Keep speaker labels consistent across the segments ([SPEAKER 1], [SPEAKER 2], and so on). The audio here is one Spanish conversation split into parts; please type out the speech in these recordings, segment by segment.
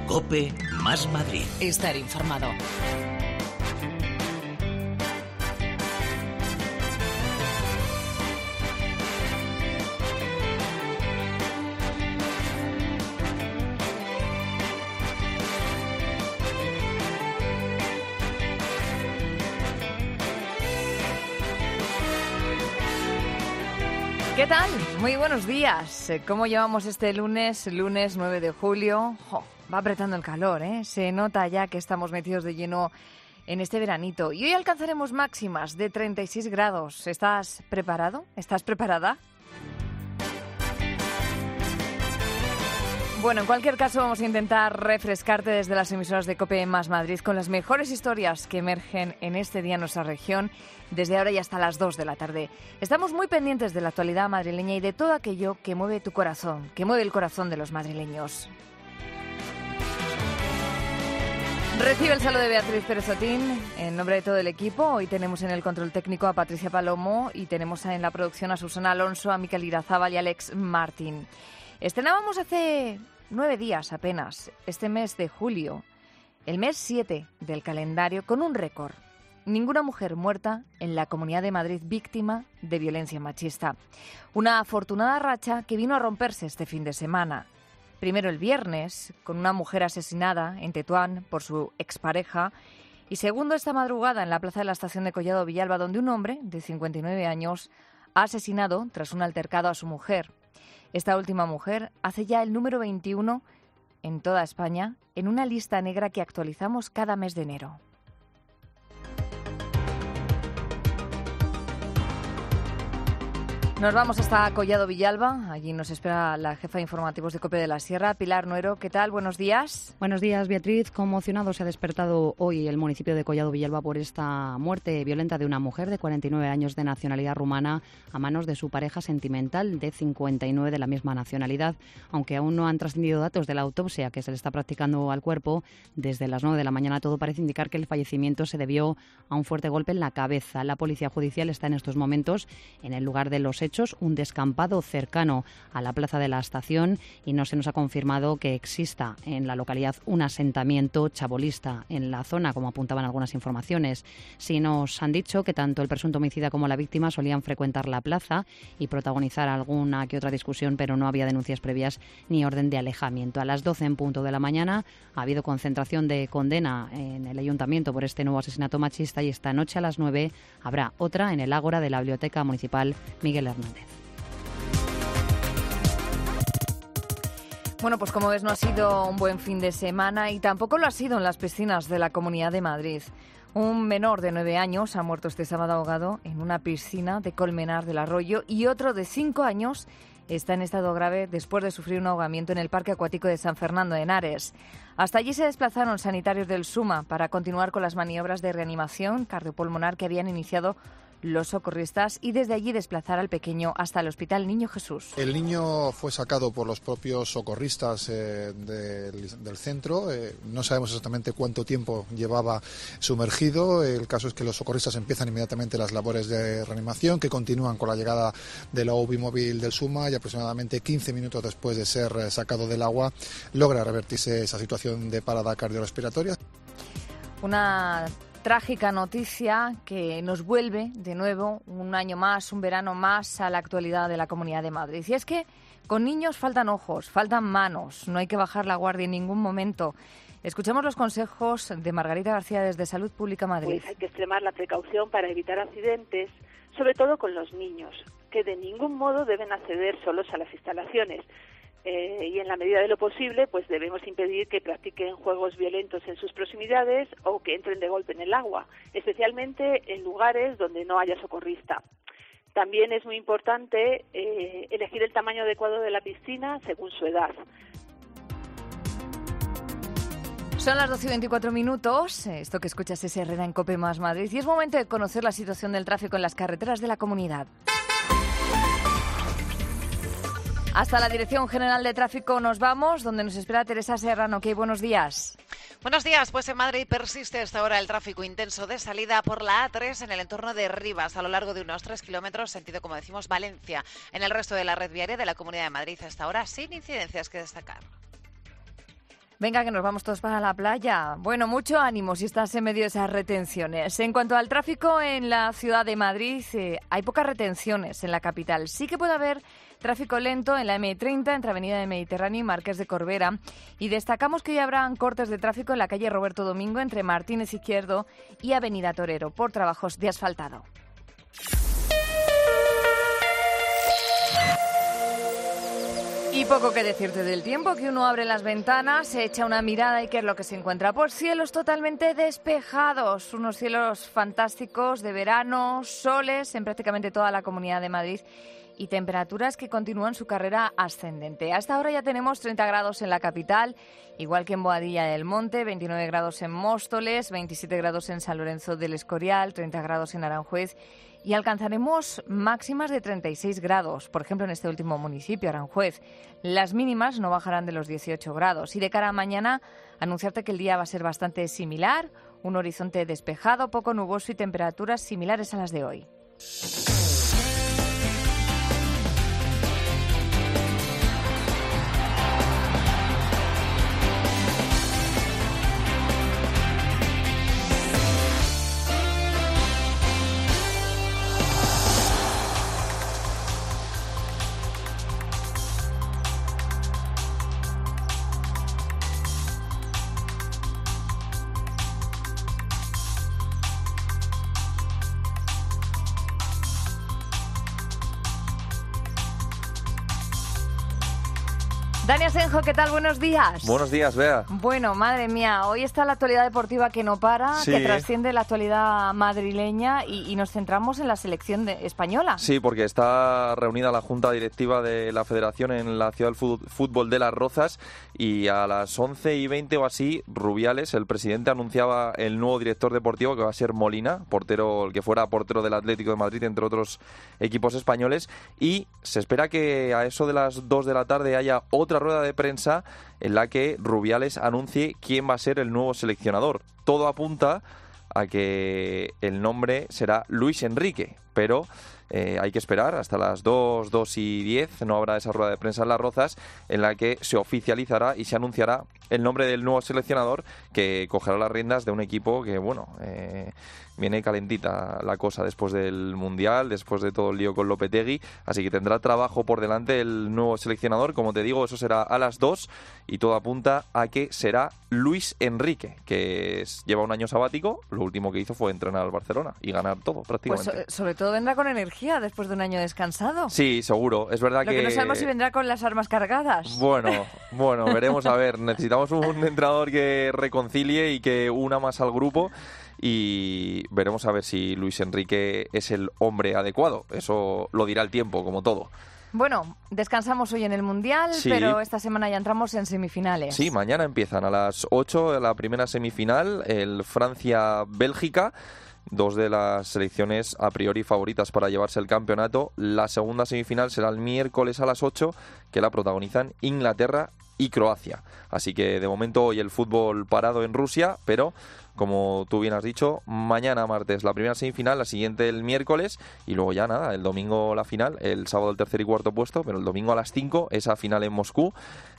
[SPEAKER 1] COPE más Madrid.
[SPEAKER 2] Estar informado.
[SPEAKER 3] ¿Qué tal? Muy buenos días. ¿Cómo llevamos este lunes 9 de julio? Va apretando el calor, ¿eh? Se nota ya que estamos metidos de lleno en este veranito. Y hoy alcanzaremos máximas de 36 grados. ¿Estás preparado? ¿Estás preparada? Bueno, en cualquier caso vamos a intentar refrescarte desde las emisoras de COPE más Madrid con las mejores historias que emergen en este día en nuestra región desde ahora y hasta las 2 de la tarde. Estamos muy pendientes de la actualidad madrileña y de todo aquello que mueve tu corazón, que mueve el corazón de los madrileños. Recibe el saludo de Beatriz Pérez Otín en nombre de todo el equipo. Hoy tenemos en el control técnico a Patricia Palomo y tenemos en la producción a Susana Alonso, a Miquel Irazábal y a Alex Martín. Estrenábamos hace 9 días apenas, este mes de julio, el mes 7 del calendario, con un récord. Ninguna mujer muerta en la Comunidad de Madrid víctima de violencia machista. Una afortunada racha que vino a romperse este fin de semana. Primero el viernes, con una mujer asesinada en Tetuán por su expareja. Y segundo esta madrugada en la plaza de la estación de Collado Villalba, donde un hombre de 59 años ha asesinado tras un altercado a su mujer. Esta última mujer hace ya el número 21 en toda España en una lista negra que actualizamos cada mes de enero. Nos vamos hasta Collado Villalba. Allí nos espera la jefa de informativos de COPE de la Sierra, Pilar Nuero. ¿Qué tal? Buenos días.
[SPEAKER 4] Buenos días, Beatriz. Conmocionado se ha despertado hoy el municipio de Collado Villalba por esta muerte violenta de una mujer de 49 años de nacionalidad rumana a manos de su pareja sentimental de 59 de la misma nacionalidad. Aunque aún no han trascendido datos de la autopsia que se le está practicando al cuerpo, desde las 9 de la mañana todo parece indicar que el fallecimiento se debió a un fuerte golpe en la cabeza. La policía judicial está en estos momentos en el lugar de los hechos, un descampado cercano a la plaza de la estación, y no se nos ha confirmado que exista en la localidad un asentamiento chabolista en la zona, como apuntaban algunas informaciones. Sí nos han dicho que tanto el presunto homicida como la víctima solían frecuentar la plaza y protagonizar alguna que otra discusión, pero no había denuncias previas ni orden de alejamiento. A las 12 en punto de la mañana ha habido concentración de condena en el ayuntamiento por este nuevo asesinato machista, y esta noche a las 9 habrá otra en el ágora de la Biblioteca Municipal Miguel Hernández.
[SPEAKER 3] Bueno, pues como ves, no ha sido un buen fin de semana y tampoco lo ha sido en las piscinas de la Comunidad de Madrid. Un menor de 9 años ha muerto este sábado ahogado en una piscina de Colmenar del Arroyo y otro de 5 años está en estado grave después de sufrir un ahogamiento en el Parque Acuático de San Fernando de Henares. Hasta allí se desplazaron sanitarios del SUMA para continuar con las maniobras de reanimación cardiopulmonar que habían iniciado los socorristas y desde allí desplazar al pequeño hasta el Hospital Niño Jesús.
[SPEAKER 5] El niño fue sacado por los propios socorristas del centro. No sabemos exactamente cuánto tiempo llevaba sumergido. El caso es que los socorristas empiezan inmediatamente las labores de reanimación, que continúan con la llegada de la UBI móvil del SUMA, y aproximadamente 15 minutos después de ser sacado del agua logra revertirse esa situación de parada cardiorrespiratoria.
[SPEAKER 3] Una trágica noticia que nos vuelve de nuevo un año más, un verano más a la actualidad de la Comunidad de Madrid. Y es que con niños faltan ojos, faltan manos, no hay que bajar la guardia en ningún momento. Escuchemos los consejos de Margarita García desde Salud Pública Madrid.
[SPEAKER 6] Pues hay que extremar la precaución para evitar accidentes, sobre todo con los niños, que de ningún modo deben acceder solos a las instalaciones. Y en la medida de lo posible, pues debemos impedir que practiquen juegos violentos en sus proximidades o que entren de golpe en el agua, especialmente en lugares donde no haya socorrista. También es muy importante elegir el tamaño adecuado de la piscina según su edad.
[SPEAKER 3] Son las 12:24. Esto que escuchas es Herrera en COPE más Madrid y es momento de conocer la situación del tráfico en las carreteras de la comunidad. Hasta la Dirección General de Tráfico nos vamos, donde nos espera Teresa Serrano. ¿Qué? Buenos días.
[SPEAKER 7] Buenos días. Pues en Madrid persiste hasta ahora el tráfico intenso de salida por la A3 en el entorno de Rivas, a lo largo de unos 3 kilómetros, sentido, como decimos, Valencia. En el resto de la red viaria de la Comunidad de Madrid hasta ahora sin incidencias que destacar.
[SPEAKER 3] Venga, que nos vamos todos para la playa. Bueno, mucho ánimo si estás en medio de esas retenciones. En cuanto al tráfico en la ciudad de Madrid, hay pocas retenciones en la capital. Sí que puede haber tráfico lento en la M30 entre Avenida del Mediterráneo y Marqués de Corbera. Y destacamos que hoy habrán cortes de tráfico en la calle Roberto Domingo entre Martínez Izquierdo y Avenida Torero por trabajos de asfaltado. Y poco que decirte del tiempo, que uno abre las ventanas, se echa una mirada y ¿qué es lo que se encuentra? Pues cielos totalmente despejados, unos cielos fantásticos de verano, soles en prácticamente toda la Comunidad de Madrid y temperaturas que continúan su carrera ascendente. Hasta ahora ya tenemos 30 grados en la capital, igual que en Boadilla del Monte, 29 grados en Móstoles, 27 grados en San Lorenzo del Escorial, 30 grados en Aranjuez y alcanzaremos máximas de 36 grados, por ejemplo en este último municipio, Aranjuez. Las mínimas no bajarán de los 18 grados y de cara a mañana anunciarte que el día va a ser bastante similar, un horizonte despejado, poco nuboso y temperaturas similares a las de hoy. Dani Asenjo, ¿qué tal? Buenos días.
[SPEAKER 1] Buenos días, Bea.
[SPEAKER 3] Bueno, madre mía, hoy está la actualidad deportiva que no para,
[SPEAKER 1] Sí.
[SPEAKER 3] que trasciende la actualidad madrileña y nos centramos en la selección española.
[SPEAKER 1] Sí, porque está reunida la Junta Directiva de la Federación en la Ciudad del Fútbol de Las Rozas y a las 11:20 o así, Rubiales, el presidente, anunciaba el nuevo director deportivo, que va a ser Molina, el que fuera portero del Atlético de Madrid, entre otros equipos españoles, y se espera que a eso de las 2 de la tarde haya otra rueda de prensa en la que Rubiales anuncie quién va a ser el nuevo seleccionador. Todo apunta a que el nombre será Luis Enrique, pero hay que esperar hasta las 2:10, no habrá esa rueda de prensa en Las Rozas, en la que se oficializará y se anunciará el nombre del nuevo seleccionador, que cogerá las riendas de un equipo que, viene calentita la cosa después del Mundial, después de todo el lío con Lopetegui, así que tendrá trabajo por delante el nuevo seleccionador. Como te digo, eso será a las 2 y todo apunta a que será Luis Enrique, que lleva un año sabático. Lo último que hizo fue entrenar al Barcelona y ganar todo prácticamente.
[SPEAKER 3] Pues sobre todo vendrá con energía después de un año descansado.
[SPEAKER 1] Sí, seguro. Es verdad
[SPEAKER 3] Lo que no sabemos si vendrá con las armas cargadas.
[SPEAKER 1] Bueno, veremos a ver. Necesitamos un entrenador que reconcilie y que una más al grupo. Y veremos a ver si Luis Enrique es el hombre adecuado. Eso lo dirá el tiempo, como todo.
[SPEAKER 3] Bueno, descansamos hoy en el Mundial,
[SPEAKER 1] Sí.
[SPEAKER 3] pero esta semana ya entramos en semifinales.
[SPEAKER 1] Sí, mañana empiezan a las 8 la primera semifinal, el Francia-Bélgica. Dos de las selecciones a priori favoritas para llevarse el campeonato. La segunda semifinal será el miércoles a las 8, que la protagonizan Inglaterra y Croacia. Así que de momento hoy el fútbol parado en Rusia, pero como tú bien has dicho, mañana martes la primera semifinal, la siguiente el miércoles y luego ya nada, el domingo la final, el sábado el tercer y cuarto puesto, pero el domingo a las 5 esa final en Moscú.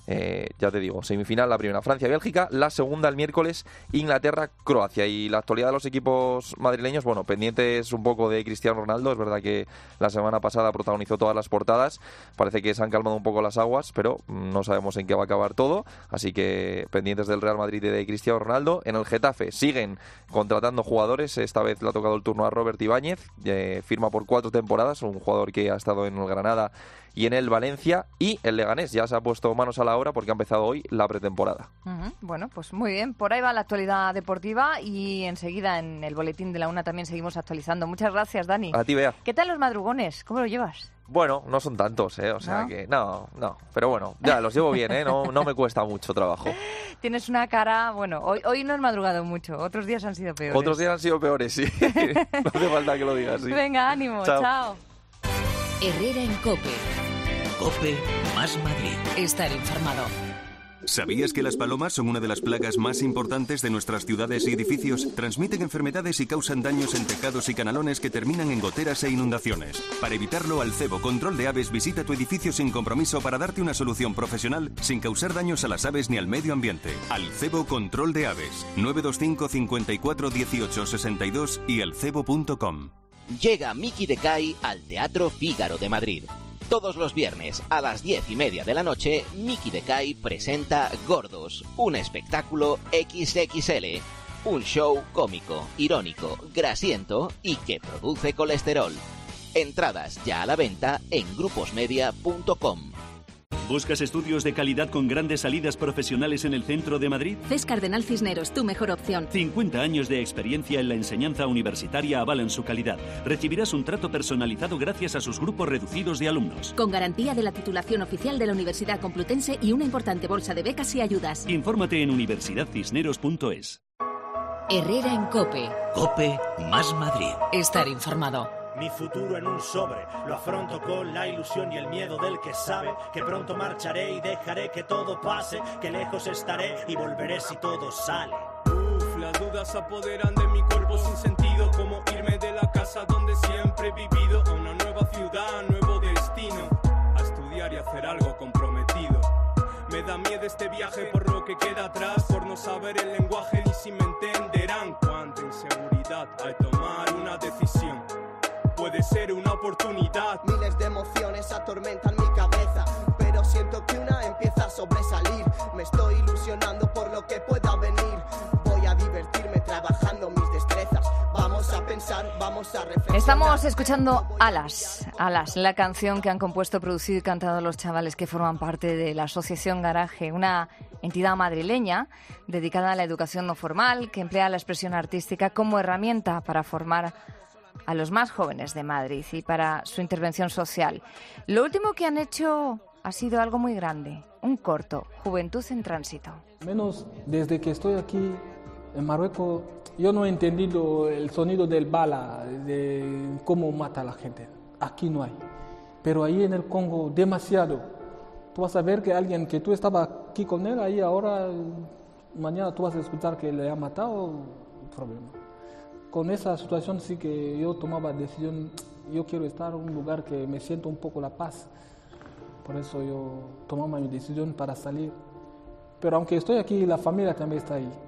[SPEAKER 1] Ya te digo, semifinal la primera Francia-Bélgica, la segunda el miércoles Inglaterra-Croacia. Y la actualidad de los equipos madrileños, pendientes un poco de Cristiano Ronaldo. Es verdad que la semana pasada protagonizó todas las portadas, parece que se han calmado un poco las aguas, pero no sabemos en qué va a acabar todo, así que pendientes del Real Madrid y de Cristiano Ronaldo. En el Getafe siguen contratando jugadores, esta vez le ha tocado el turno a Robert Ibáñez, firma por 4 temporadas, un jugador que ha estado en el Granada y en el Valencia, y el Leganés ya se ha puesto manos a la obra porque ha empezado hoy la pretemporada.
[SPEAKER 3] Bueno, pues muy bien, por ahí va la actualidad deportiva y enseguida en el boletín de la UNA también seguimos actualizando. Muchas gracias, Dani.
[SPEAKER 1] A ti, Bea.
[SPEAKER 3] ¿Qué tal los madrugones? ¿Cómo lo llevas?
[SPEAKER 1] Bueno, no son tantos, o sea
[SPEAKER 3] ¿No?
[SPEAKER 1] que no, pero bueno, ya los llevo bien, no me cuesta mucho trabajo.
[SPEAKER 3] Tienes una cara, hoy no has madrugado mucho, otros días han sido peores.
[SPEAKER 1] Otros días han sido peores, sí. No hace falta que lo digas, sí.
[SPEAKER 3] Venga, ánimo, chao.
[SPEAKER 2] Herrera en COPE.
[SPEAKER 8] COPE más Madrid.
[SPEAKER 2] Estar informado. ¿Sabías que las palomas son una de las plagas más importantes de nuestras ciudades y edificios? Transmiten enfermedades y causan daños en tejados y canalones que terminan en goteras e inundaciones. Para evitarlo, Alcebo Control de Aves visita tu edificio sin compromiso para darte una solución profesional sin causar daños a las aves ni al medio ambiente. Alcebo Control de Aves. 925 54 18 62 y alcebo.com.
[SPEAKER 8] Llega Miki Decay al Teatro Fígaro de Madrid. Todos los viernes a las 10:30 de la noche, Miki Decay presenta Gordos, un espectáculo XXL. Un show cómico, irónico, grasiento y que produce colesterol. Entradas ya a la venta en gruposmedia.com.
[SPEAKER 9] ¿Buscas estudios de calidad con grandes salidas profesionales en el centro de Madrid?
[SPEAKER 10] CES Cardenal Cisneros, tu mejor opción.
[SPEAKER 9] 50 años de experiencia en la enseñanza universitaria avalan su calidad. Recibirás un trato personalizado gracias a sus grupos reducidos de alumnos.
[SPEAKER 10] Con garantía de la titulación oficial de la Universidad Complutense y una importante bolsa de becas y ayudas.
[SPEAKER 9] Infórmate en universidadcisneros.es.
[SPEAKER 11] Herrera en COPE.
[SPEAKER 12] COPE más Madrid.
[SPEAKER 11] Estar informado.
[SPEAKER 13] Mi futuro en un sobre, lo afronto con la ilusión y el miedo del que sabe que pronto marcharé y dejaré que todo pase, que lejos estaré y volveré si todo sale.
[SPEAKER 14] Las dudas se apoderan de mi cuerpo sin sentido, como irme de la casa donde siempre he vivido, a una nueva ciudad, nuevo destino, a estudiar y hacer algo comprometido. Me da miedo este viaje por lo que queda atrás, por no saber el lenguaje ni si me entenderán. Cuánta inseguridad al tomar una decisión. Puede ser una oportunidad.
[SPEAKER 15] Miles de emociones atormentan mi cabeza, pero siento que una empieza a sobresalir. Me estoy ilusionando por lo que pueda venir. Voy a divertirme trabajando mis destrezas. Vamos a pensar, vamos a reflexionar.
[SPEAKER 3] Estamos escuchando Alas, la canción que han compuesto, producido y cantado los chavales que forman parte de la Asociación Garaje, una entidad madrileña dedicada a la educación no formal que emplea la expresión artística como herramienta para formar a los más jóvenes de Madrid y para su intervención social. Lo último que han hecho ha sido algo muy grande, un corto, Juventud en Tránsito.
[SPEAKER 16] Menos desde que estoy aquí en Marruecos, yo no he entendido el sonido del bala, de cómo mata a la gente. Aquí no hay. Pero ahí en el Congo, demasiado. Tú vas a ver que alguien que tú estabas aquí con él, ahí ahora, mañana tú vas a escuchar que le ha matado, problema. Con esa situación sí que yo tomaba decisión, yo quiero estar en un lugar que me siento un poco la paz. Por eso yo tomaba mi decisión para salir. Pero aunque estoy aquí, la familia también está ahí.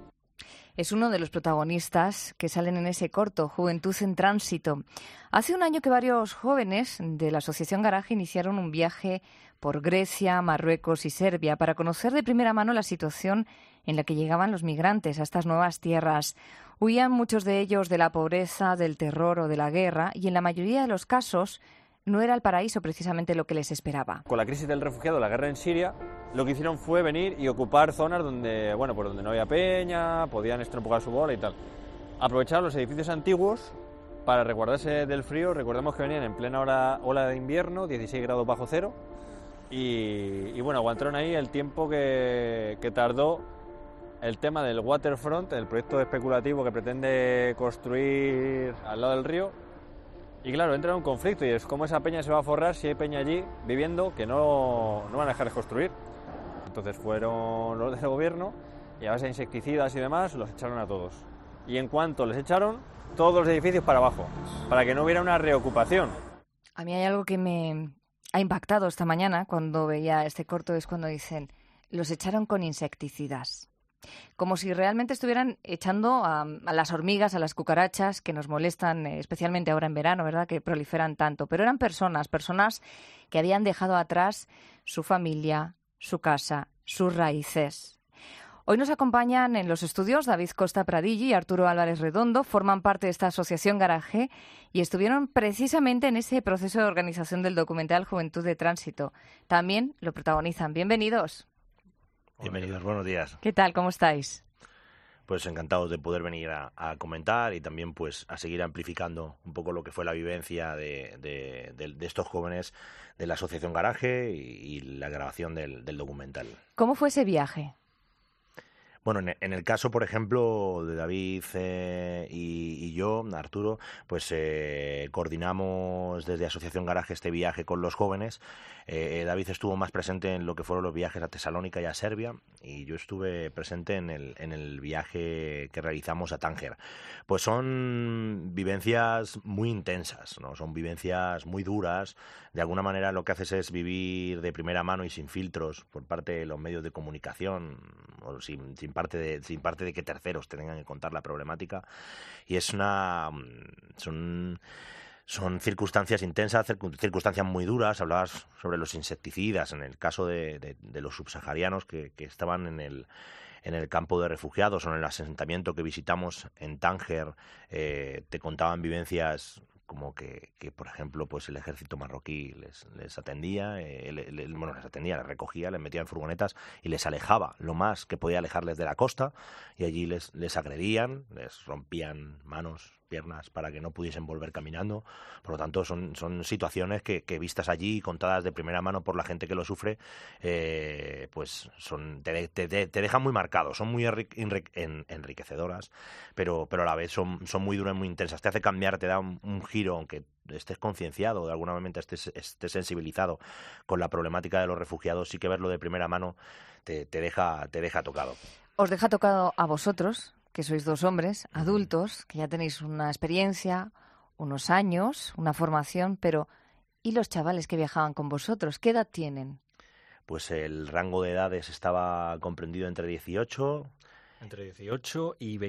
[SPEAKER 3] Es uno de los protagonistas que salen en ese corto, Juventud en Tránsito. Hace un año que varios jóvenes de la Asociación Garaje iniciaron un viaje por Grecia, Marruecos y Serbia para conocer de primera mano la situación en la que llegaban los migrantes a estas nuevas tierras. Huían muchos de ellos de la pobreza, del terror o de la guerra y en la mayoría de los casos no era el paraíso precisamente lo que les esperaba.
[SPEAKER 17] Con la crisis del refugiado, la guerra en Siria, lo que hicieron fue venir y ocupar zonas donde, donde no había peña, podían estar un poco a su bola y tal. Aprovecharon los edificios antiguos para resguardarse del frío. Recordemos que venían en plena ola de invierno, 16 grados bajo cero, y aguantaron ahí el tiempo que tardó el tema del waterfront, el proyecto especulativo que pretende construir al lado del río. Y claro, entra en un conflicto y es como esa peña se va a forrar si hay peña allí viviendo que no van a dejar de construir. Entonces fueron los del gobierno y a base de insecticidas y demás los echaron a todos. Y en cuanto les echaron, todos los edificios para abajo, para que no hubiera una reocupación.
[SPEAKER 3] A mí hay algo que me ha impactado esta mañana cuando veía este corto, es cuando dicen, los echaron con insecticidas. Como si realmente estuvieran echando a las hormigas, a las cucarachas que nos molestan, especialmente ahora en verano, ¿verdad?, que proliferan tanto. Pero eran personas que habían dejado atrás su familia, su casa, sus raíces. Hoy nos acompañan en los estudios David Costa Pradilli y Arturo Álvarez Redondo, forman parte de esta Asociación Garaje y estuvieron precisamente en ese proceso de organización del documental Juventud de Tránsito. También lo protagonizan. Bienvenidos.
[SPEAKER 18] Bienvenidos, buenos días.
[SPEAKER 3] ¿Qué tal? ¿Cómo estáis?
[SPEAKER 18] Pues encantados de poder venir a comentar y también pues a seguir amplificando un poco lo que fue la vivencia de estos jóvenes de la Asociación Garaje y la grabación del documental.
[SPEAKER 3] ¿Cómo fue ese viaje?
[SPEAKER 18] Bueno, en el caso, por ejemplo, de David y yo, Arturo, pues coordinamos desde Asociación Garaje este viaje con los jóvenes. David estuvo más presente en lo que fueron los viajes a Tesalónica y a Serbia, y yo estuve presente en el viaje que realizamos a Tánger. Pues son vivencias muy intensas, ¿no? Son vivencias muy duras. De alguna manera lo que haces es vivir de primera mano y sin filtros por parte de los medios de comunicación, o sin parte de que terceros te tengan que contar la problemática. Y son circunstancias intensas, circunstancias muy duras. Hablabas sobre los insecticidas, en el caso de los subsaharianos que estaban en el campo de refugiados o en el asentamiento que visitamos en Tánger. Te contaban vivencias como que por ejemplo, pues el ejército marroquí les atendía, les recogía, les metía en furgonetas y les alejaba lo más que podía alejarles de la costa, y allí les agredían, les rompían manos, piernas para que no pudiesen volver caminando. Por lo tanto, son situaciones que vistas allí y contadas de primera mano por la gente que lo sufre, pues te dejan muy marcado. Son muy enriquecedoras, pero a la vez son muy duras, muy intensas. Te hace cambiar, te da un giro, aunque estés concienciado, de alguna manera estés sensibilizado con la problemática de los refugiados. Sí que verlo de primera mano te deja tocado.
[SPEAKER 3] Os deja tocado a vosotros, que sois dos hombres adultos, que ya tenéis una experiencia, unos años, una formación, pero ¿y los chavales que viajaban con vosotros? ¿Qué edad tienen?
[SPEAKER 18] Pues el rango de edades estaba comprendido entre 18
[SPEAKER 19] y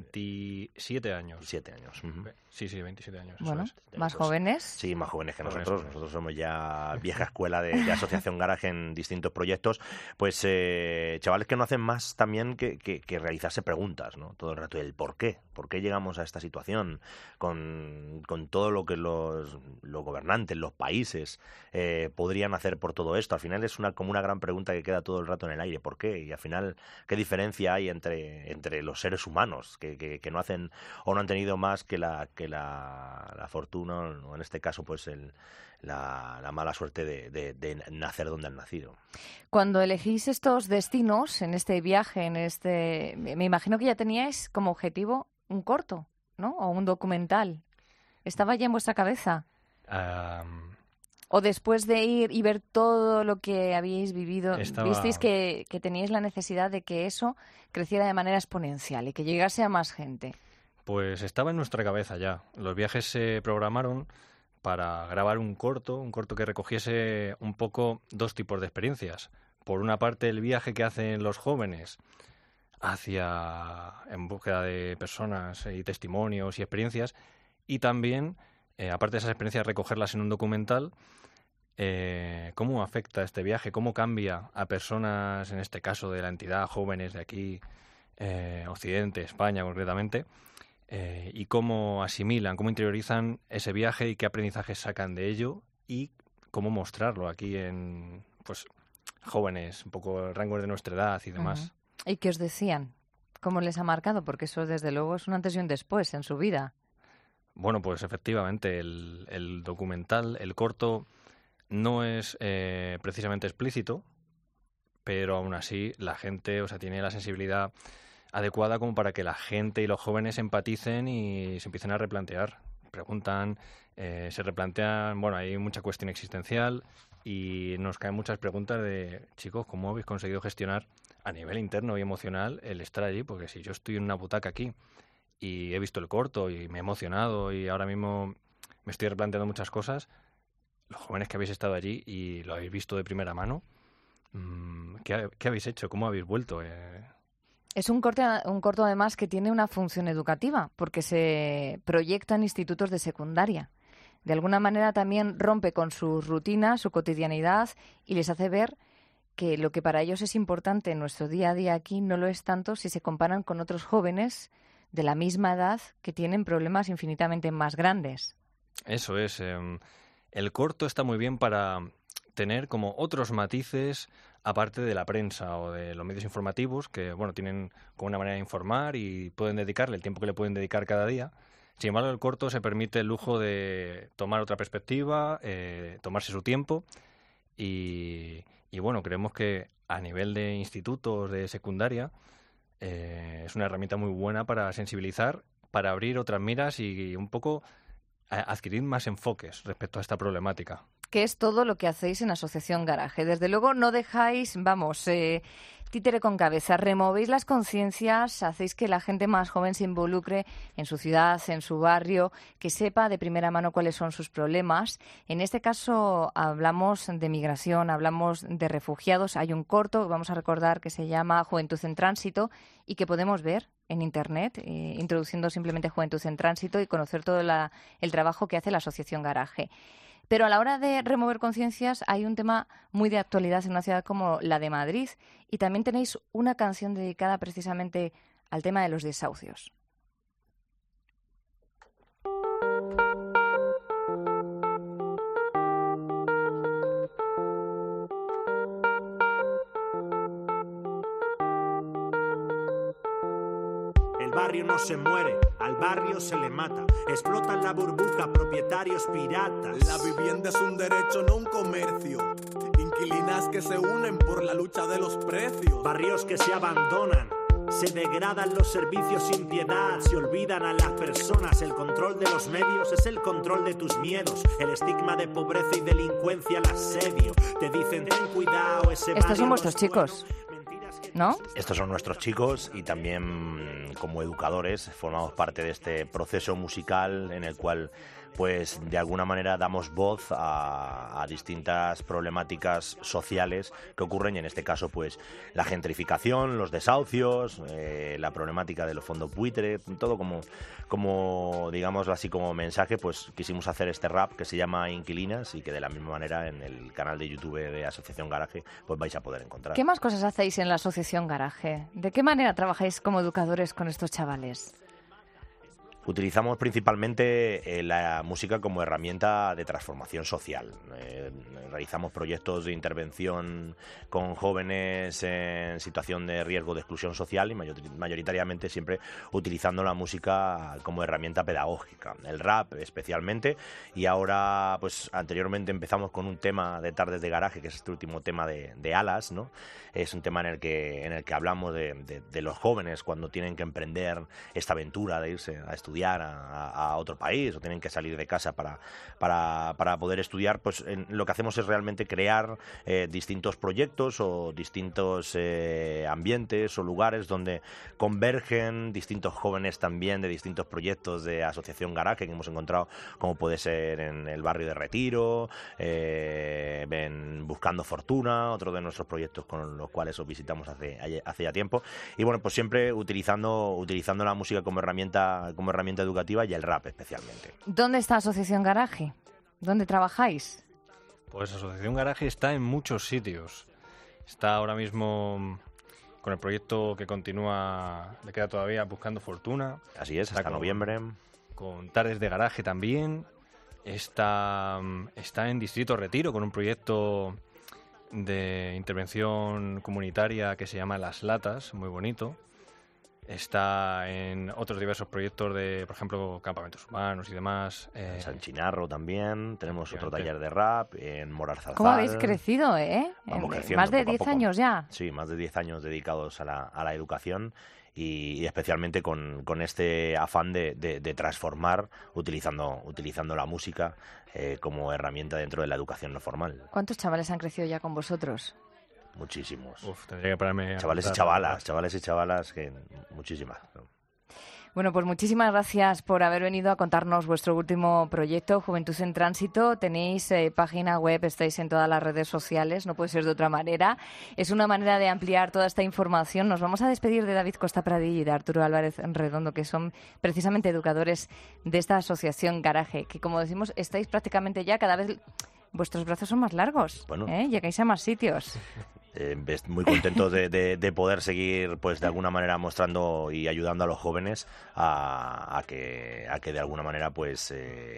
[SPEAKER 19] 27 años.
[SPEAKER 18] 27 años.
[SPEAKER 19] Sí, 27 años.
[SPEAKER 3] Bueno,
[SPEAKER 19] eso es.
[SPEAKER 3] ¿más jóvenes?
[SPEAKER 18] Sí, más jóvenes que nosotros. Nosotros somos ya vieja escuela de Asociación Garaje en distintos proyectos. Pues chavales que no hacen más también que realizarse preguntas, ¿no? Todo el rato, el por qué. ¿Por qué llegamos a esta situación? Con todo lo que los gobernantes, los países podrían hacer por todo esto. Al final es como una gran pregunta que queda todo el rato en el aire. ¿Por qué? Y al final, ¿qué diferencia hay entre los seres humanos que no hacen o no han tenido más que la fortuna, o en este caso pues la mala suerte de nacer donde han nacido?
[SPEAKER 3] Cuando elegís estos destinos en este viaje, me imagino que ya teníais como objetivo un corto, ¿no? O un documental. ¿Estaba ya en vuestra cabeza? ¿O después de ir y ver todo lo que habíais vivido, visteis que teníais la necesidad de que eso creciera de manera exponencial y que llegase a más gente?
[SPEAKER 19] Pues estaba en nuestra cabeza ya. Los viajes se programaron para grabar un corto que recogiese un poco dos tipos de experiencias. Por una parte, el viaje que hacen los jóvenes en búsqueda de personas y testimonios y experiencias, y también, aparte de esas experiencias, recogerlas en un documental. ¿Cómo afecta este viaje? ¿Cómo cambia a personas, en este caso de la entidad, jóvenes de aquí, Occidente, España concretamente? Y cómo asimilan, cómo interiorizan ese viaje y qué aprendizajes sacan de ello, y cómo mostrarlo aquí en jóvenes, un poco rangos de nuestra edad y demás.
[SPEAKER 3] ¿Y qué os decían? ¿Cómo les ha marcado? Porque eso desde luego es un antes y un después en su vida.
[SPEAKER 19] Bueno, pues efectivamente el documental, el corto, no es precisamente explícito, pero aún así la gente, tiene la sensibilidad adecuada como para que la gente y los jóvenes empaticen y se empiecen a replantear. Preguntan, se replantean, hay mucha cuestión existencial y nos caen muchas preguntas de, chicos, ¿cómo habéis conseguido gestionar a nivel interno y emocional el estar allí? Porque si yo estoy en una butaca aquí y he visto el corto y me he emocionado y ahora mismo me estoy replanteando muchas cosas, los jóvenes que habéis estado allí y lo habéis visto de primera mano, ¿qué habéis hecho? ¿Cómo habéis vuelto?
[SPEAKER 3] Es un corto además que tiene una función educativa, porque se proyecta en institutos de secundaria. De alguna manera también rompe con su rutina, su cotidianidad, y les hace ver que lo que para ellos es importante en nuestro día a día aquí no lo es tanto si se comparan con otros jóvenes de la misma edad que tienen problemas infinitamente más grandes.
[SPEAKER 19] Eso es. El corto está muy bien para tener como otros matices aparte de la prensa o de los medios informativos que, tienen como una manera de informar y pueden dedicarle el tiempo que le pueden dedicar cada día. Sin embargo, el corto se permite el lujo de tomar otra perspectiva, tomarse su tiempo y creemos que a nivel de institutos de secundaria es una herramienta muy buena para sensibilizar, para abrir otras miras y un poco adquirir más enfoques respecto a esta problemática.
[SPEAKER 3] Que es todo lo que hacéis en Asociación Garaje. Desde luego no dejáis, títere con cabeza, removéis las conciencias, hacéis que la gente más joven se involucre en su ciudad, en su barrio, que sepa de primera mano cuáles son sus problemas. En este caso hablamos de migración, hablamos de refugiados. Hay un corto que vamos a recordar que se llama Juventud en Tránsito y que podemos ver en Internet, introduciendo simplemente Juventud en Tránsito y conocer todo el trabajo que hace la Asociación Garaje. Pero a la hora de remover conciencias hay un tema muy de actualidad en una ciudad como la de Madrid y también tenéis una canción dedicada precisamente al tema de los desahucios.
[SPEAKER 13] El barrio no se muere, al barrio se le mata. Explotan la burbuja, propietarios piratas.
[SPEAKER 20] La vivienda es un derecho, no un comercio. Inquilinas que se unen por la lucha de los precios.
[SPEAKER 13] Barrios que se abandonan. Se degradan los servicios sin piedad, se olvidan a las personas. El control de los medios es el control de tus miedos. El estigma de pobreza y delincuencia, el asedio. Te dicen, ten cuidado, ese
[SPEAKER 3] Estos son vuestros chicos, ¿no?
[SPEAKER 18] Estos son nuestros chicos y también como educadores formamos parte de este proceso musical en el cual pues de alguna manera damos voz a distintas problemáticas sociales que ocurren y en este caso pues la gentrificación, los desahucios, la problemática de los fondos buitre, todo como digámoslo así como mensaje, pues quisimos hacer este rap que se llama Inquilinas y que de la misma manera en el canal de YouTube de Asociación Garaje pues vais a poder encontrar.
[SPEAKER 3] ¿Qué más cosas hacéis en la Asociación Garaje? ¿De qué manera trabajáis como educadores con estos chavales?
[SPEAKER 18] Utilizamos principalmente la música como herramienta de transformación social. Realizamos proyectos de intervención con jóvenes en situación de riesgo de exclusión social y mayoritariamente siempre utilizando la música como herramienta pedagógica. El rap especialmente, y ahora pues anteriormente empezamos con un tema de Tardes de Garaje, que es este último tema de Alas, ¿no? Es un tema en el que hablamos de los jóvenes cuando tienen que emprender esta aventura de irse a estudiar a otro país o tienen que salir de casa para poder estudiar. Pues lo que hacemos es realmente crear distintos proyectos o distintos ambientes o lugares donde convergen distintos jóvenes también de distintos proyectos de Asociación Garaje que hemos encontrado, como puede ser en el barrio de Retiro, Buscando Fortuna, otro de nuestros proyectos con los cuales os visitamos hace ya tiempo, y bueno, pues siempre utilizando la música como herramienta educativa y el rap especialmente.
[SPEAKER 3] ¿Dónde está Asociación Garaje? ¿Dónde trabajáis?
[SPEAKER 19] Pues Asociación Garaje está en muchos sitios. Está ahora mismo con el proyecto que continúa, le queda todavía Buscando Fortuna.
[SPEAKER 18] Así es, hasta noviembre.
[SPEAKER 19] Con Tardes de Garaje también. Está en Distrito Retiro con un proyecto de intervención comunitaria que se llama Las Latas, muy bonito. Está en otros diversos proyectos de, por ejemplo, campamentos humanos y demás.
[SPEAKER 18] En San Chinarro también, tenemos otro taller de rap, en Moralzarzal.
[SPEAKER 3] ¿Cómo habéis crecido,
[SPEAKER 18] Vamos creciendo,
[SPEAKER 3] más de
[SPEAKER 18] poco a
[SPEAKER 3] 10
[SPEAKER 18] poco.
[SPEAKER 3] años ya.
[SPEAKER 18] Sí, más de 10 años dedicados a la educación y especialmente con este afán de transformar utilizando la música como herramienta dentro de la educación no formal.
[SPEAKER 3] ¿Cuántos chavales han crecido ya con vosotros?
[SPEAKER 18] Muchísimos.
[SPEAKER 19] Tendría que pararme
[SPEAKER 18] chavales y chavalas, que muchísimas.
[SPEAKER 3] Bueno, pues muchísimas gracias por haber venido a contarnos vuestro último proyecto, Juventud en Tránsito. Tenéis página web, estáis en todas las redes sociales, no puede ser de otra manera. Es una manera de ampliar toda esta información. Nos vamos a despedir de David Costa Pradilla y de Arturo Álvarez Redondo, que son precisamente educadores de esta Asociación Garaje, que como decimos, estáis prácticamente ya cada vez... Vuestros brazos son más largos,
[SPEAKER 18] bueno,
[SPEAKER 3] llegáis a más sitios.
[SPEAKER 18] Muy contentos de poder seguir, pues de alguna manera mostrando y ayudando a los jóvenes a que de alguna manera pues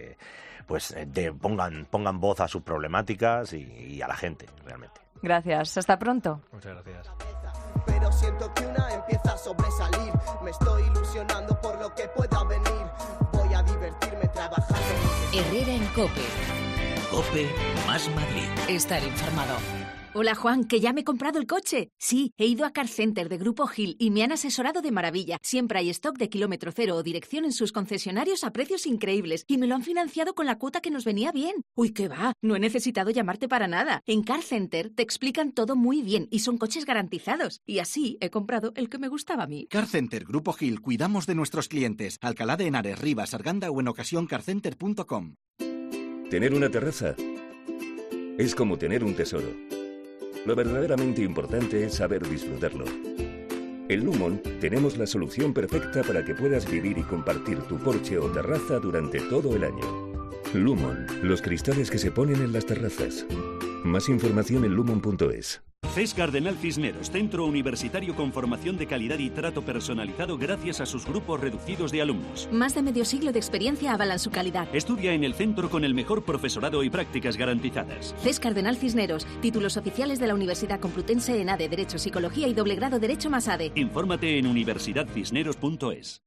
[SPEAKER 18] pongan voz a sus problemáticas y a la gente realmente.
[SPEAKER 3] Gracias, hasta pronto.
[SPEAKER 19] Muchas gracias.
[SPEAKER 15] Pero siento que una empieza a sobresalir. Me estoy ilusionando por lo que pueda venir. Voy a divertirme trabajando.
[SPEAKER 11] Herrera en COPE.
[SPEAKER 12] COPE más Madrid.
[SPEAKER 11] Estar informado.
[SPEAKER 10] Hola Juan, que ya me he comprado el coche. Sí, he ido a Car Center de Grupo Gil y me han asesorado de maravilla. Siempre hay stock de kilómetro cero o dirección en sus concesionarios a precios increíbles y me lo han financiado con la cuota que nos venía bien. Uy, qué va, no he necesitado llamarte para nada. En Car Center te explican todo muy bien y son coches garantizados. Y así he comprado el que me gustaba a mí.
[SPEAKER 21] Car Center Grupo Gil, cuidamos de nuestros clientes. Alcalá de Henares, Rivas, Arganda o en ocasión carcenter.com.
[SPEAKER 22] Tener una terraza es como tener un tesoro. Lo verdaderamente importante es saber disfrutarlo. En Lumon tenemos la solución perfecta para que puedas vivir y compartir tu porche o terraza durante todo el año. Lumon, los cristales que se ponen en las terrazas. Más información en lumon.es.
[SPEAKER 9] CES Cardenal Cisneros, centro universitario con formación de calidad y trato personalizado gracias a sus grupos reducidos de alumnos.
[SPEAKER 10] Más de medio siglo de experiencia avalan su calidad.
[SPEAKER 9] Estudia en el centro con el mejor profesorado y prácticas garantizadas.
[SPEAKER 10] CES Cardenal Cisneros, títulos oficiales de la Universidad Complutense en ADE, Derecho, Psicología y doble grado Derecho más ADE.
[SPEAKER 9] Infórmate en universidadcisneros.es.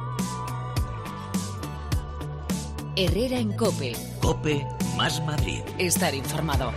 [SPEAKER 11] Herrera en COPE.
[SPEAKER 12] COPE más Madrid.
[SPEAKER 11] Estar informado.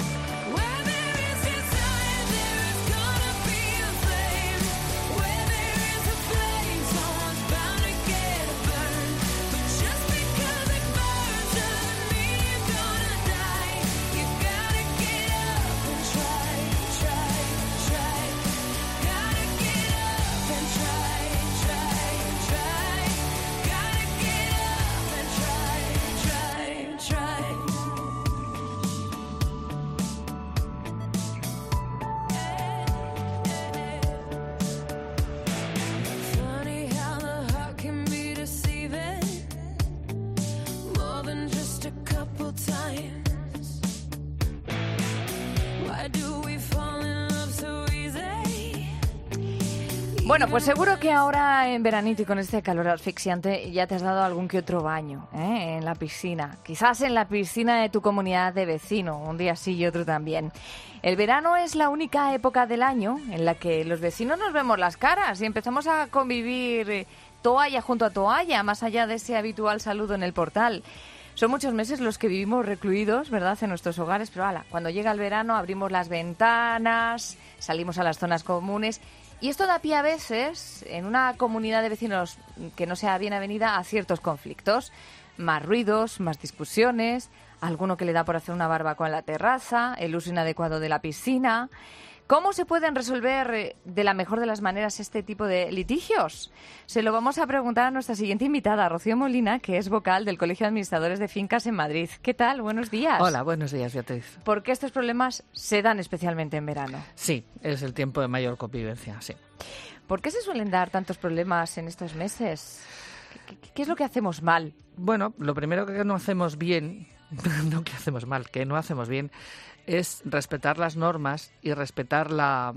[SPEAKER 3] Bueno, pues seguro que ahora en veranito y con este calor asfixiante ya te has dado algún que otro baño en la piscina. Quizás en la piscina de tu comunidad de vecino, un día sí y otro también. El verano es la única época del año en la que los vecinos nos vemos las caras y empezamos a convivir toalla junto a toalla, más allá de ese habitual saludo en el portal. Son muchos meses los que vivimos recluidos, ¿verdad?, en nuestros hogares, pero cuando llega el verano abrimos las ventanas, salimos a las zonas comunes. Y esto da pie a veces, en una comunidad de vecinos que no sea bien avenida, a ciertos conflictos. Más ruidos, más discusiones, alguno que le da por hacer una barbacoa en la terraza, el uso inadecuado de la piscina. ¿Cómo se pueden resolver de la mejor de las maneras este tipo de litigios? Se lo vamos a preguntar a nuestra siguiente invitada, Rocío Molina, que es vocal del Colegio de Administradores de Fincas en Madrid. ¿Qué tal? Buenos días.
[SPEAKER 23] Hola, buenos días, Beatriz.
[SPEAKER 3] ¿Por qué estos problemas se dan especialmente en verano?
[SPEAKER 23] Sí, es el tiempo de mayor convivencia, sí.
[SPEAKER 3] ¿Por qué se suelen dar tantos problemas en estos meses? ¿Qué es lo que hacemos mal?
[SPEAKER 23] Bueno, lo primero que no hacemos bien, no que hacemos mal, que no hacemos bien, es respetar las normas y respetar las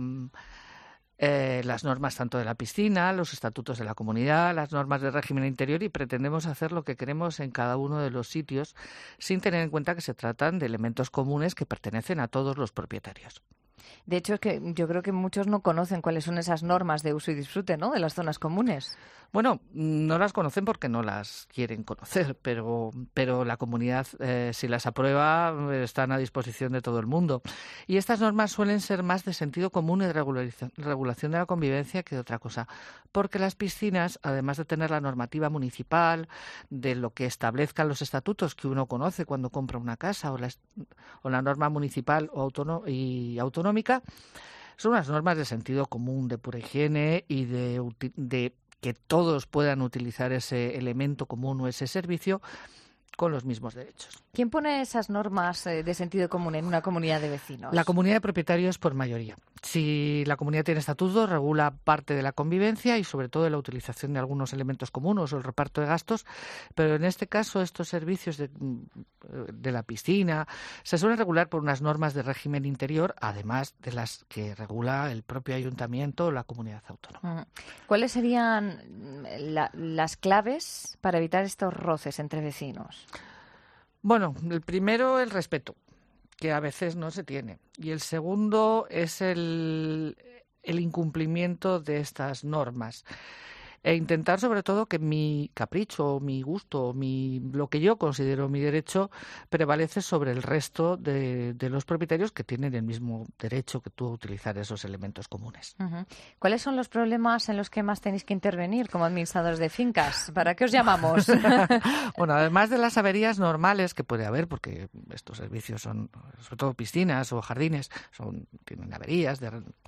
[SPEAKER 23] normas tanto de la piscina, los estatutos de la comunidad, las normas del régimen interior, y pretendemos hacer lo que queremos en cada uno de los sitios sin tener en cuenta que se tratan de elementos comunes que pertenecen a todos los propietarios.
[SPEAKER 3] De hecho, es que yo creo que muchos no conocen cuáles son esas normas de uso y disfrute, ¿no?, de las zonas comunes.
[SPEAKER 23] Bueno, no las conocen porque no las quieren conocer, pero la comunidad, si las aprueba, están a disposición de todo el mundo. Y estas normas suelen ser más de sentido común y de regulación de la convivencia que de otra cosa, porque las piscinas, además de tener la normativa municipal, de lo que establezcan los estatutos que uno conoce cuando compra una casa, o la norma municipal y autonómica, son unas normas de sentido común, de pura higiene y de que todos puedan utilizar ese elemento común o ese servicio con los mismos derechos.
[SPEAKER 3] ¿Quién pone esas normas de sentido común en una comunidad de vecinos?
[SPEAKER 23] La comunidad de propietarios por mayoría. Si la comunidad tiene estatutos, regula parte de la convivencia y sobre todo de la utilización de algunos elementos comunes o el reparto de gastos, pero en este caso estos servicios de la piscina se suelen regular por unas normas de régimen interior, además de las que regula el propio ayuntamiento o la comunidad autónoma.
[SPEAKER 3] ¿Cuáles serían las claves para evitar estos roces entre vecinos?
[SPEAKER 23] Bueno, el primero, el respeto, que a veces no se tiene. Y el segundo es el incumplimiento de estas normas. E intentar sobre todo que mi capricho, mi gusto, lo que yo considero mi derecho prevalece sobre el resto de los propietarios que tienen el mismo derecho que tú a utilizar esos elementos comunes.
[SPEAKER 3] ¿Cuáles son los problemas en los que más tenéis que intervenir como administradores de fincas? ¿Para qué os llamamos?
[SPEAKER 23] Bueno, además de las averías normales que puede haber, porque estos servicios son, sobre todo piscinas o jardines, tienen averías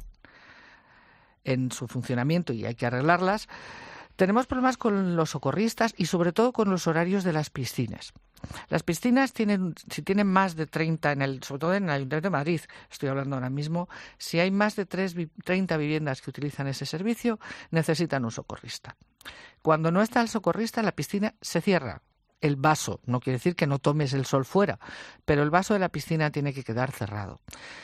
[SPEAKER 23] en su funcionamiento y hay que arreglarlas. Tenemos problemas con los socorristas y sobre todo con los horarios de las piscinas. Las piscinas si tienen más de 30, sobre todo en el Ayuntamiento de Madrid, estoy hablando ahora mismo, si hay más de 30 viviendas que utilizan ese servicio, necesitan un socorrista. Cuando no está el socorrista, la piscina se cierra. El vaso, no quiere decir que no tomes el sol fuera, pero el vaso de la piscina tiene que quedar cerrado.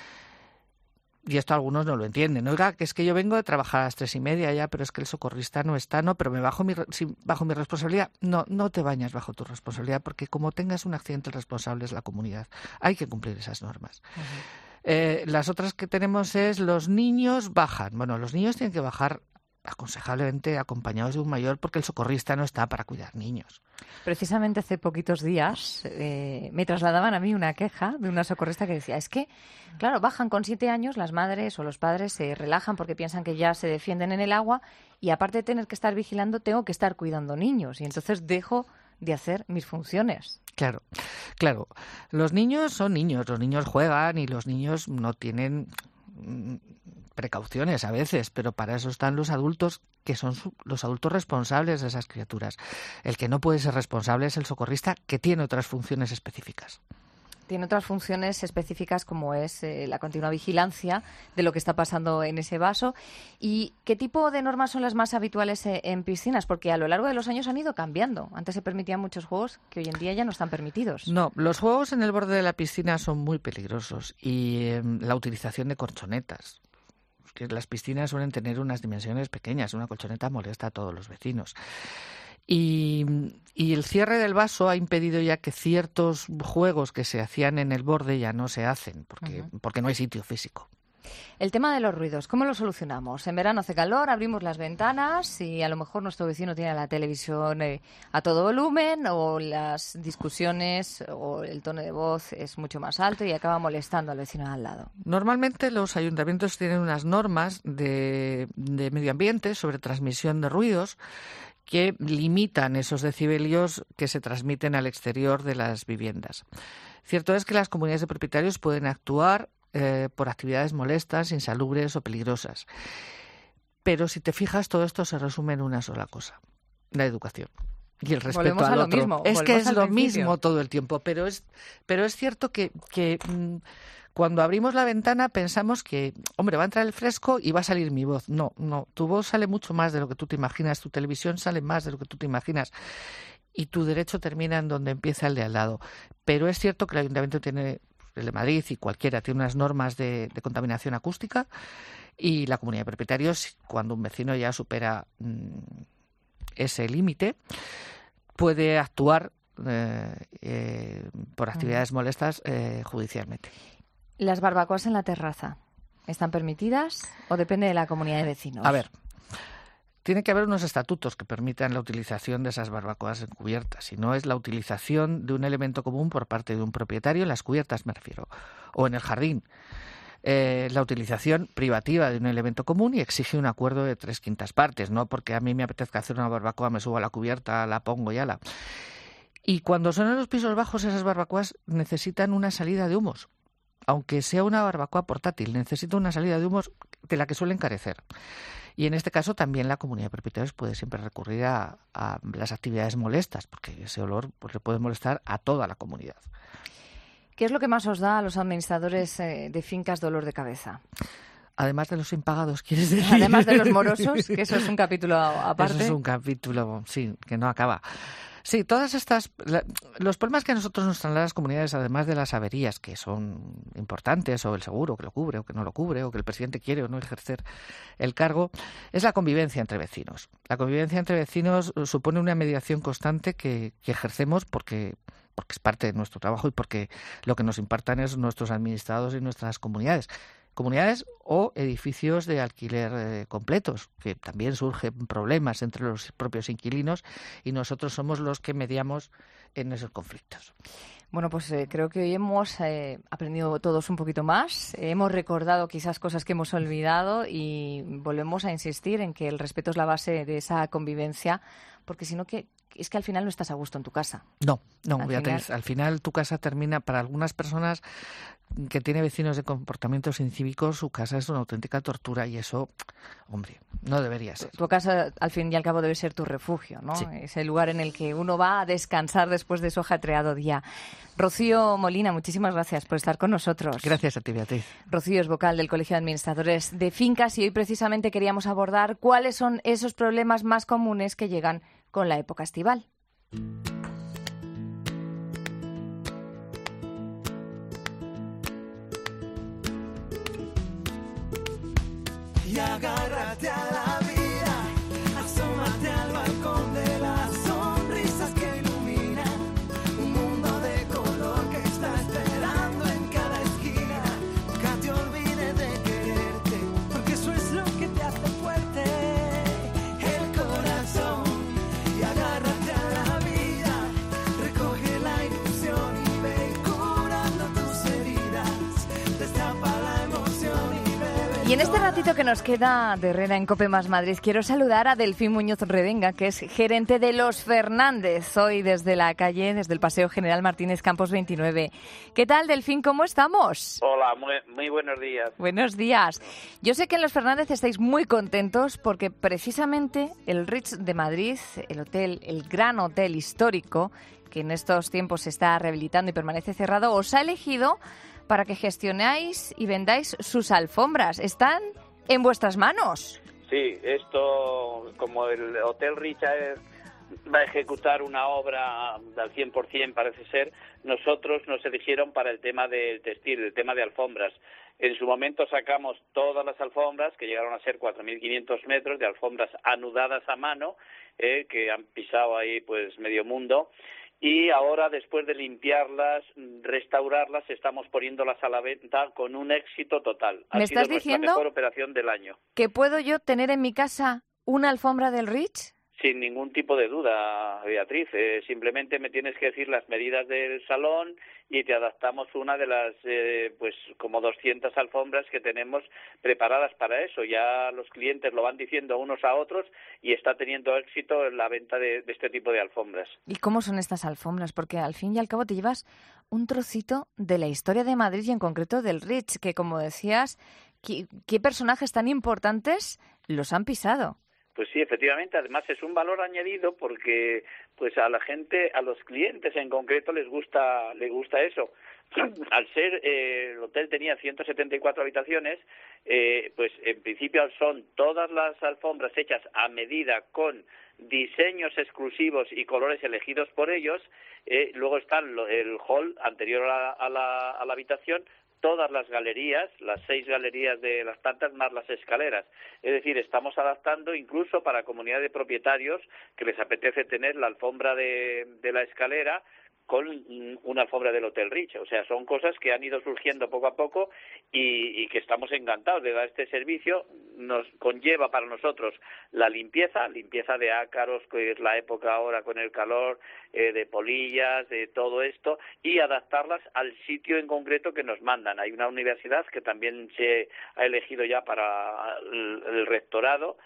[SPEAKER 23] Y esto algunos no lo entienden. Oiga, que es que yo vengo de trabajar a las 3:30 ya, pero es que el socorrista no está, no, pero bajo mi responsabilidad. No te bañas bajo tu responsabilidad, porque como tengas un accidente, el responsable es la comunidad. Hay que cumplir esas normas. Las otras que tenemos es los niños bajan. Bueno, los niños tienen que bajar aconsejablemente acompañados de un mayor, porque el socorrista no está para cuidar niños.
[SPEAKER 3] Precisamente hace poquitos días me trasladaban a mí una queja de una socorrista que decía, es que, claro, bajan con 7 años, las madres o los padres se relajan porque piensan que ya se defienden en el agua y aparte de tener que estar vigilando, tengo que estar cuidando niños y entonces dejo de hacer mis funciones.
[SPEAKER 23] Claro. Los niños son niños, los niños juegan y los niños no tienen precauciones a veces, pero para eso están los adultos, que son los adultos responsables de esas criaturas. El que no puede ser responsable es el socorrista, que tiene otras funciones específicas.
[SPEAKER 3] Tiene otras funciones específicas como es la continua vigilancia de lo que está pasando en ese vaso. ¿Y qué tipo de normas son las más habituales en piscinas? Porque a lo largo de los años han ido cambiando. Antes se permitían muchos juegos que hoy en día ya no están permitidos.
[SPEAKER 23] No, los juegos en el borde de la piscina son muy peligrosos y la utilización de colchonetas. Que las piscinas suelen tener unas dimensiones pequeñas, una colchoneta molesta a todos los vecinos. Y el cierre del vaso ha impedido ya que ciertos juegos que se hacían en el borde ya no se hacen, porque no hay sitio físico.
[SPEAKER 3] El tema de los ruidos, ¿cómo lo solucionamos? En verano hace calor, abrimos las ventanas y a lo mejor nuestro vecino tiene la televisión a todo volumen o las discusiones o el tono de voz es mucho más alto y acaba molestando al vecino de al lado.
[SPEAKER 23] Normalmente los ayuntamientos tienen unas normas de medio ambiente sobre transmisión de ruidos que limitan esos decibelios que se transmiten al exterior de las viviendas. Cierto es que las comunidades de propietarios pueden actuar por actividades molestas, insalubres o peligrosas. Pero si te fijas, todo esto se resume en una sola cosa: la educación y el respeto al otro.
[SPEAKER 3] Mismo.
[SPEAKER 23] Es que es lo mismo todo el tiempo, pero es cierto que cuando abrimos la ventana pensamos que, hombre, va a entrar el fresco y va a salir mi voz. No, tu voz sale mucho más de lo que tú te imaginas, tu televisión sale más de lo que tú te imaginas y tu derecho termina en donde empieza el de al lado. Pero es cierto que el Ayuntamiento tiene, el de Madrid y cualquiera, tiene unas normas de contaminación acústica y la comunidad de propietarios, cuando un vecino ya supera ese límite, puede actuar por actividades molestas judicialmente.
[SPEAKER 3] ¿Las barbacoas en la terraza están permitidas o depende de la comunidad de vecinos?
[SPEAKER 23] A ver, tiene que haber unos estatutos que permitan la utilización de esas barbacoas en cubiertas. Si no, es la utilización de un elemento común por parte de un propietario, en las cubiertas me refiero, o en el jardín. La utilización privativa de un elemento común y exige un acuerdo de 3/5 partes, no porque a mí me apetezca hacer una barbacoa, me subo a la cubierta, la pongo y ala. Y cuando son en los pisos bajos, esas barbacoas necesitan una salida de humos. Aunque sea una barbacoa portátil, necesita una salida de humos de la que suelen carecer. Y en este caso también la comunidad de propietarios puede siempre recurrir a las actividades molestas, porque ese olor le puede molestar a toda la comunidad.
[SPEAKER 3] ¿Qué es lo que más os da a los administradores de fincas dolor de cabeza?
[SPEAKER 23] Además de los impagados, ¿quieres decir?
[SPEAKER 3] Además de los morosos, que eso es un capítulo aparte.
[SPEAKER 23] Eso es un capítulo, sí, que no acaba. Sí, todas estas, los problemas que a nosotros nos traen las comunidades, además de las averías que son importantes, o el seguro que lo cubre o que no lo cubre, o que el presidente quiere o no ejercer el cargo, es la convivencia entre vecinos. La convivencia entre vecinos supone una mediación constante que ejercemos porque es parte de nuestro trabajo y porque lo que nos impartan es nuestros administrados y nuestras comunidades. comunidades o edificios de alquiler completos, que también surgen problemas entre los propios inquilinos y nosotros somos los que mediamos en esos conflictos.
[SPEAKER 3] Bueno, pues creo que hoy hemos aprendido todos un poquito más, hemos recordado quizás cosas que hemos olvidado y volvemos a insistir en que el respeto es la base de esa convivencia, porque si no, es que al final no estás a gusto en tu casa.
[SPEAKER 23] No, Beatriz, al final tu casa termina, para algunas personas que tienen vecinos de comportamientos incívicos, su casa es una auténtica tortura y eso, hombre, no debería ser.
[SPEAKER 3] Tu casa, al fin y al cabo, debe ser tu refugio, ¿no?
[SPEAKER 23] Sí.
[SPEAKER 3] Es el lugar en el que uno va a descansar después de su ajetreado día. Rocío Molina, muchísimas gracias por estar con nosotros.
[SPEAKER 23] Gracias a ti, Beatriz.
[SPEAKER 3] Rocío es vocal del Colegio de Administradores de Fincas y hoy precisamente queríamos abordar cuáles son esos problemas más comunes que llegan con la época estival.
[SPEAKER 20] Y agárrate a la vida, asómate al balcón de las sonrisas que iluminan un mundo de color que está esperando en cada esquina. Nunca te olvides de quererte, porque eso es lo que te hace fuerte, el corazón. Y agárrate a la vida, recoge la ilusión y ve curando tus heridas, destapa la emoción y bebe.
[SPEAKER 3] Y en este ratito que nos queda de Herrera en COPE más Madrid, quiero saludar a Delfín Muñoz Revenga, que es gerente de Los Fernández, hoy desde la calle, desde el Paseo General Martínez Campos 29. ¿Qué tal, Delfín? ¿Cómo estamos?
[SPEAKER 4] Hola, muy buenos días.
[SPEAKER 3] Buenos días. Yo sé que en Los Fernández estáis muy contentos porque precisamente el Ritz de Madrid, el gran hotel histórico, que en estos tiempos se está rehabilitando y permanece cerrado, os ha elegido para que gestionáis y vendáis sus alfombras. Están en vuestras manos.
[SPEAKER 4] Sí, esto, como el Hotel Richard va a ejecutar una obra al 100%, parece ser, nosotros nos eligieron para el tema del textil, el tema de alfombras. En su momento sacamos todas las alfombras, que llegaron a ser 4.500 metros de alfombras anudadas a mano, que han pisado ahí pues medio mundo. Y ahora, después de limpiarlas, restaurarlas, estamos poniéndolas a la venta con un éxito total.
[SPEAKER 3] ¿Me estás
[SPEAKER 4] diciendo?
[SPEAKER 3] diciendo
[SPEAKER 4] Nuestra mejor operación del año.
[SPEAKER 3] ¿Que puedo yo tener en mi casa una alfombra del Ritz?
[SPEAKER 4] Sin ningún tipo de duda, Beatriz. Simplemente me tienes que decir las medidas del salón y te adaptamos una de las, pues como 200 alfombras que tenemos preparadas para eso. Ya los clientes lo van diciendo unos a otros y está teniendo éxito en la venta de este tipo de alfombras.
[SPEAKER 3] ¿Y cómo son estas alfombras? Porque al fin y al cabo te llevas un trocito de la historia de Madrid y en concreto del Ritz, que como decías, ¿qué personajes tan importantes los han pisado?
[SPEAKER 4] Pues sí, efectivamente, además es un valor añadido porque pues a la gente, a los clientes en concreto les gusta eso. Al ser el hotel tenía 174 habitaciones, pues en principio son todas las alfombras hechas a medida con diseños exclusivos y colores elegidos por ellos. Luego está el hall anterior a la habitación, todas las galerías, las 6 galerías de las plantas más las escaleras. Es decir, estamos adaptando incluso para comunidad de propietarios que les apetece tener la alfombra de la escalera con una alfombra del Hotel Ritz. O sea, son cosas que han ido surgiendo poco a poco y que estamos encantados de dar este servicio. Nos conlleva para nosotros la limpieza de ácaros, que es la época ahora con el calor, de polillas, de todo esto, y adaptarlas al sitio en concreto que nos mandan. Hay una universidad que también se ha elegido ya para el rectorado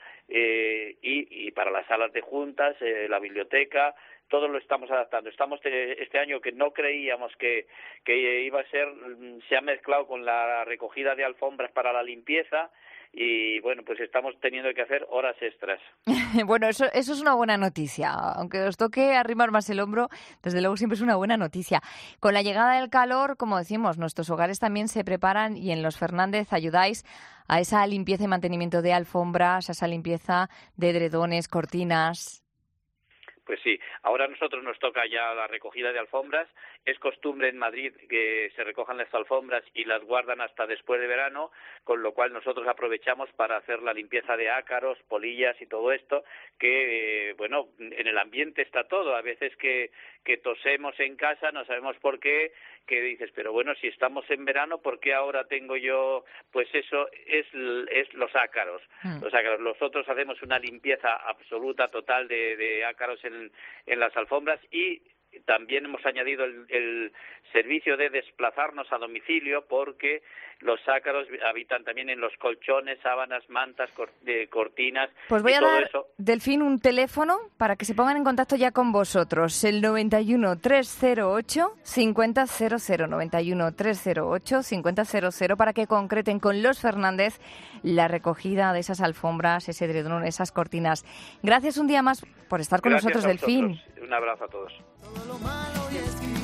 [SPEAKER 4] y para las salas de juntas, la biblioteca. Todo lo estamos adaptando. Estamos este año que no creíamos que iba a ser, se ha mezclado con la recogida de alfombras para la limpieza y bueno, pues estamos teniendo que hacer horas extras.
[SPEAKER 3] Bueno, eso es una buena noticia. Aunque os toque arrimar más el hombro, desde luego siempre es una buena noticia. Con la llegada del calor, como decimos, nuestros hogares también se preparan y en Los Fernández ayudáis a esa limpieza y mantenimiento de alfombras, a esa limpieza de edredones, cortinas.
[SPEAKER 4] Pues sí, ahora a nosotros nos toca ya la recogida de alfombras. Es costumbre en Madrid que se recojan las alfombras y las guardan hasta después de verano, con lo cual nosotros aprovechamos para hacer la limpieza de ácaros, polillas y todo esto, que bueno, en el ambiente está todo. A veces que tosemos en casa, no sabemos por qué, que dices, pero bueno, si estamos en verano, ¿por qué ahora tengo yo? Pues eso es los ácaros. Los ácaros. Nosotros hacemos una limpieza absoluta, total de ácaros en las alfombras, y también hemos añadido el servicio de desplazarnos a domicilio, porque los ácaros habitan también en los colchones, sábanas, mantas, cortinas.
[SPEAKER 3] Pues voy
[SPEAKER 4] y
[SPEAKER 3] a
[SPEAKER 4] todo
[SPEAKER 3] dar,
[SPEAKER 4] eso.
[SPEAKER 3] Delfín, un teléfono para que se pongan en contacto ya con vosotros. El 91 308 5000, 91 308 5000, para que concreten con los Fernández la recogida de esas alfombras, ese edredón, esas cortinas. Gracias un día más por estar con nosotros, Delfín.
[SPEAKER 4] Un abrazo a todos.
[SPEAKER 20] Todo lo malo y escribir.